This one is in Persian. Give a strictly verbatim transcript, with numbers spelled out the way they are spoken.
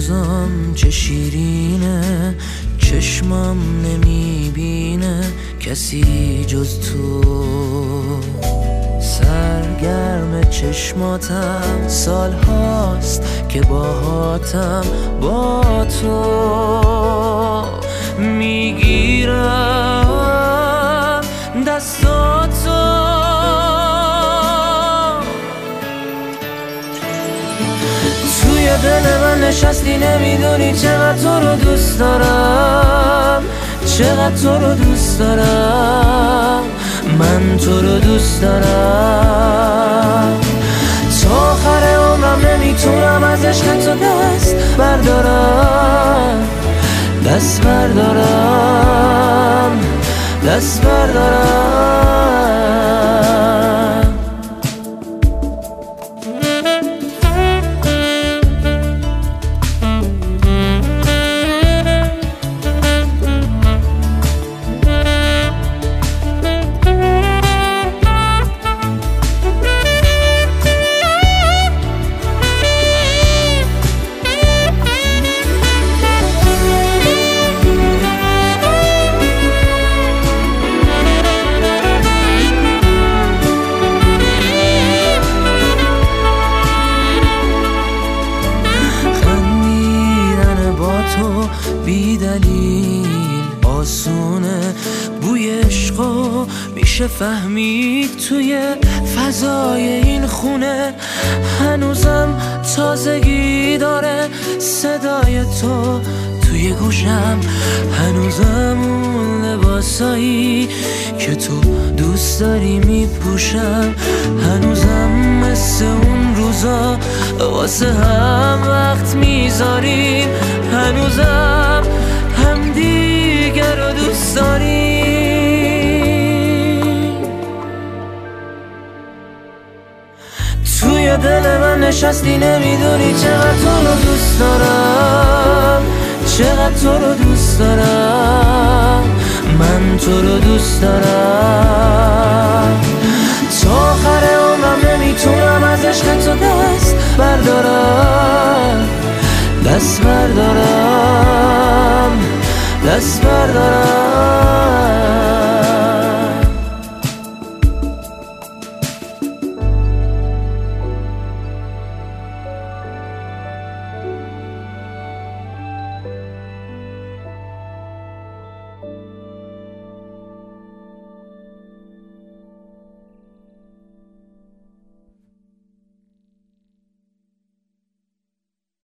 هنوزم چه شیرینه، چشمم نمیبینه کسی جز تو. سرگرم چشماتم، سال هاست که باهاتم، با تو میگیرم دستاتو. توی دل من نشستی، نمیدونی چقدر تو رو دوست دارم، چقدر تو رو دوست دارم، من تو رو دوست دارم. تا آخر عمرم نمیتونم از عشق تو دست بردارم، دست بردارم، دست بردارم. بی دلیل آسونه، بوی عشقو میشه فهمید توی فضای این خونه. هنوزم تازگی داره صدای تو توی گوشم، هنوزم اون لباسایی که تو دوست داری میپوشم، هنوزم مثل اون روزا واسه هم وقت میذاریم، هنوزم هم دیگر رو دوست داریم. توی دل من نشستی، نمیدونی چقدر تو رو دوست دارم، چقدر تو رو دوست دارم، من تو رو دوست دارم. تا آخر عمرم نمیتونم از عشق تو دست بردارم، دست بردارم، دست بردارم.